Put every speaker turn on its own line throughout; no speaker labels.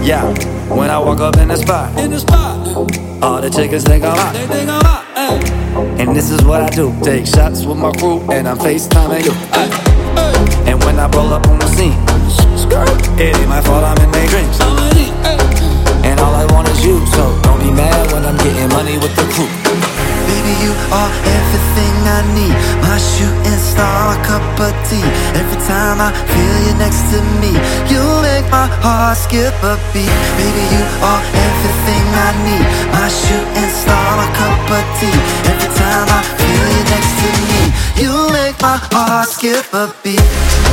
Yeah, when I walk up in the spot, all the chickens think I'm hot. And this is what I do, take shots with my crew, and I'm FaceTiming you. And when I roll up on the scene, it ain't my fault I'm in their dreams. And all I want is you, so don't be mad when I'm getting money with the crew.
Baby, you are everything I need. My shooting star, my cup of tea. Every time I feel you next to me, you make my heart skip a beat. Baby, you are everything I need. My shooting star, my cup of tea. Every time I feel you next to me, you make my heart skip a beat.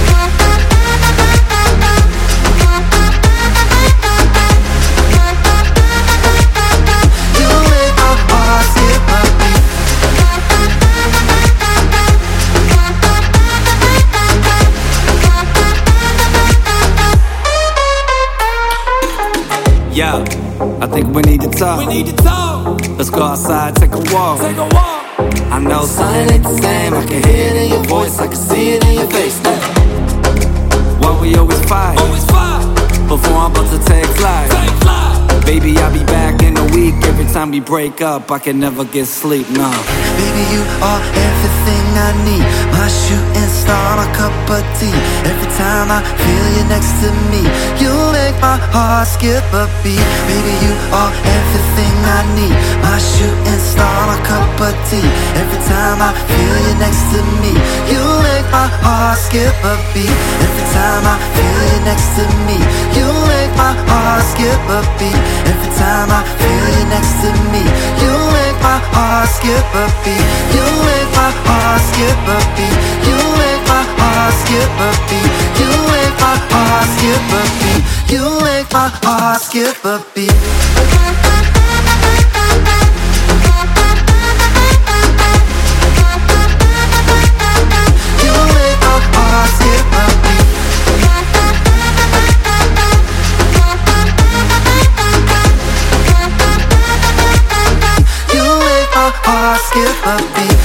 Yeah, I think we need to talk. Let's go outside, take a walk. I know something ain't the same. I can hear it in your voice, I can see it in your face. Why we always fight? Before I'm about to take flight. Baby, I'll be back in a week. Every time we break up, I can never get sleep, no.
Baby, you are everything I need. My shooting star, my cup of tea. Every time I feel you next to me, you make my heart skip a beat. Baby, you are everything I need. My shooting star, my cup of tea. Every time I feel you next to me, you make my heart skip a beat. Every time I feel you next to me, you make my heart skip a beat. Every time I feel you next to me, you make my heart skip a beat. You make my heart skip a beat. You make my heart skip a beat. You make my heart skip a beat. You make my heart skip a beat. Skip a beat.